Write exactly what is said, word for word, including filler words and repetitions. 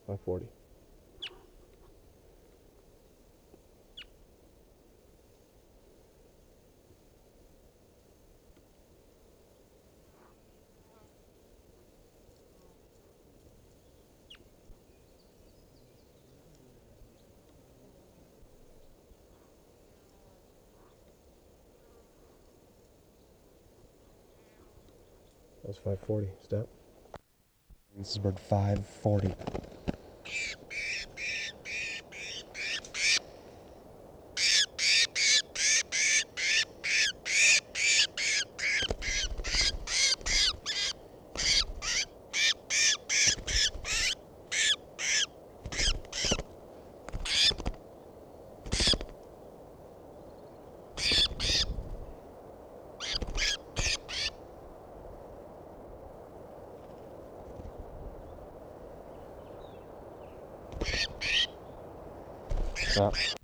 five forty. That was five forty. Step. This is bird five forty. Stop.